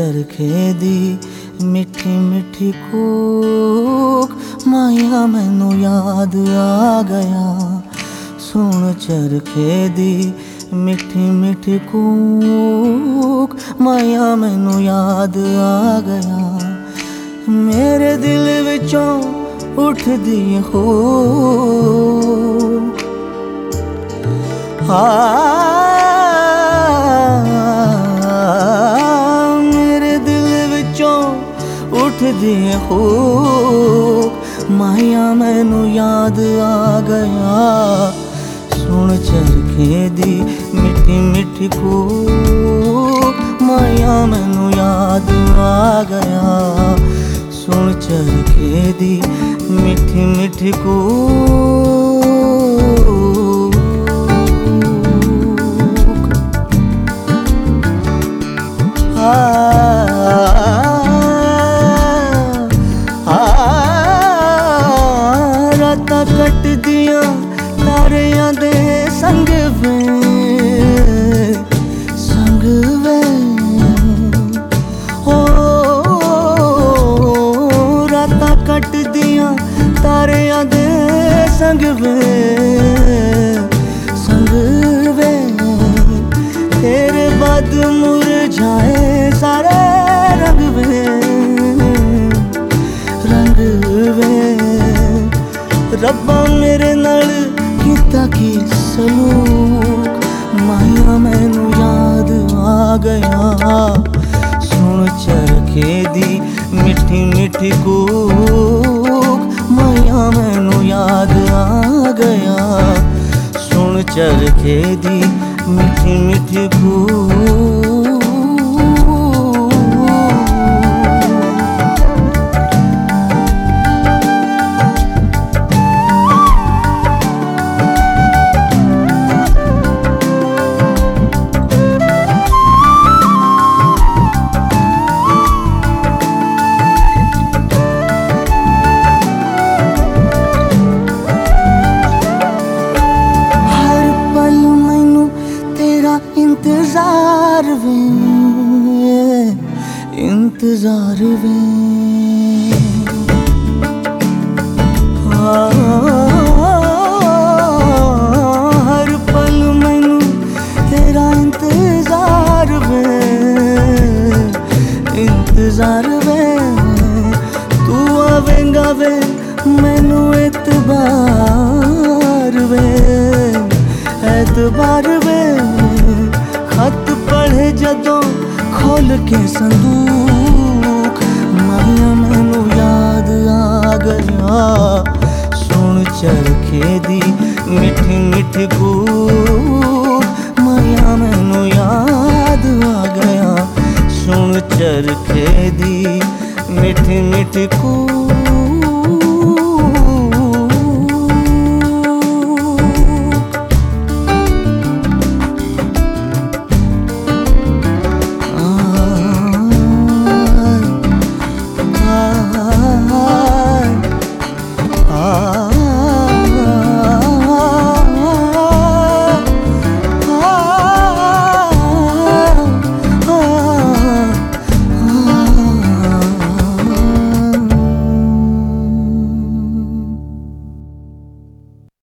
चरखे दी मिठी मिठी कूक, माया मैनू याद आ गया। सुन चरखे दी मिठी मिठी कूक, माया मैनू याद आ गया। मेरे दिल विचों उठदी हो मेरे दिल विचों उठदी हो, माया मैनू याद आ गया। सुन चरखे दी मिठी मिठी कूक, माया मैनू याद आ गया। सुन चरखे दी मिठी मिठी कूक। रातां कटदियां तारियां दे संग वे, संग वे हो। रातां कटदियां तारियां दे संग वे, संग वे। तेरे बाद मुरझाए सारे रंग वे, रंग वे। रब्बा मेरे नाल कीता की सलूक, माया मैनू याद आ गया। सुन चरखे दी मिठी मिठी कूक, माया मैनू याद आ गया। सुन चरखे दी मिठी मिठी कूक। इंतजार वे, इंतजार वे। हर पल मैनू तेरा इंतजार वे, इंतजार वे। तू आवेंगा वे मैनू एतबार वे, एतबार वे। खत पढ़े जदों खोल के संदूक, माया मैनू याद आ गया। सुन चरखे दी मिठी मिठी कूक, माया मैनू याद आ गया। सुन चरखे दी मिठी मिठी कूक।